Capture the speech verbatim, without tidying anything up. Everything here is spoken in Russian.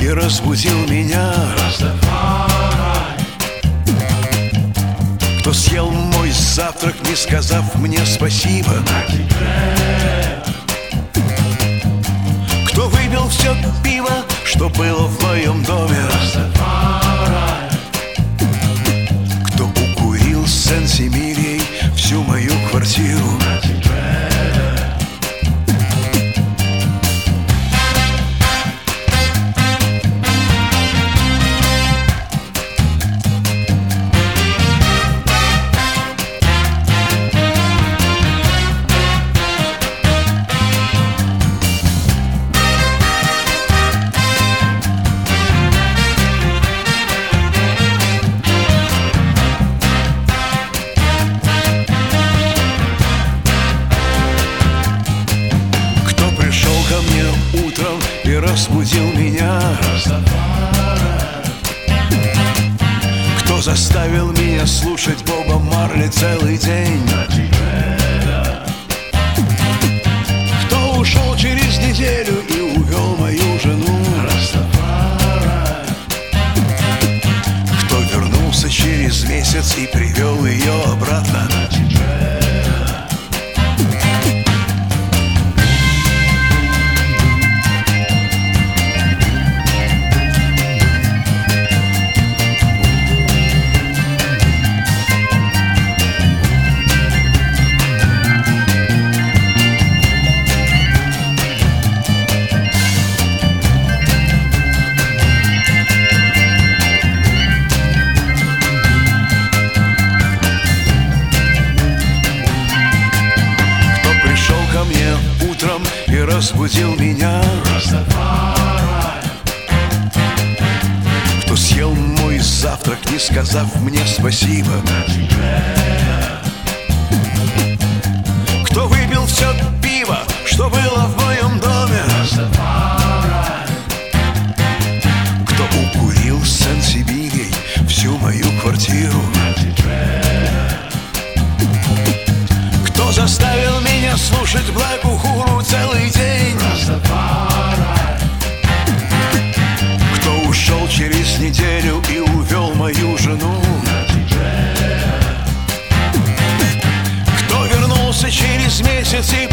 и разбудил меня. Кто съел мой завтрак, не сказав мне спасибо. Кто выпил все пиво, что было в моем доме. Кто укурил сен-семилей всю мою квартиру. Утром и разбудил меня. Кто заставил меня слушать Боба Марли целый день. Кто ушел через неделю и увел мою жену. Кто вернулся через месяц и привел ее обратно. Утром и разбудил меня. Кто съел мой завтрак, не сказав мне спасибо. Кто выпил все пиво, что было в моем доме. Кто укурил сен-семилей всю мою квартиру. Кто заставил меня слушать Блэк Ухуру целый день. Кто ушел через неделю и увел мою жену. Кто вернулся через месяц и